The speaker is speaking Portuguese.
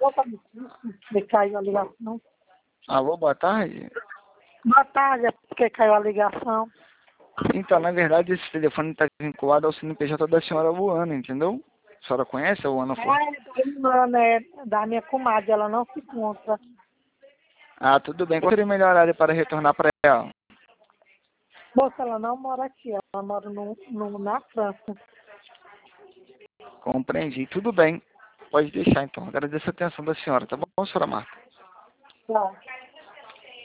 Que caiu a ligação. Alô, boa tarde. Boa tarde, é porque caiu a ligação. Então, na verdade, esse telefone está vinculado ao CNPJ da senhora Luana, entendeu? A senhora conhece a Luana Flor? É da minha comadre, ela não se encontra. Ah, tudo bem. Qual seria o melhor horário para retornar para ela? Moça, ela não mora aqui, ela mora na França. Compreendi. Tudo bem. Pode deixar, então. Agradeço a atenção da senhora, tá bom, senhora Marta? Tá.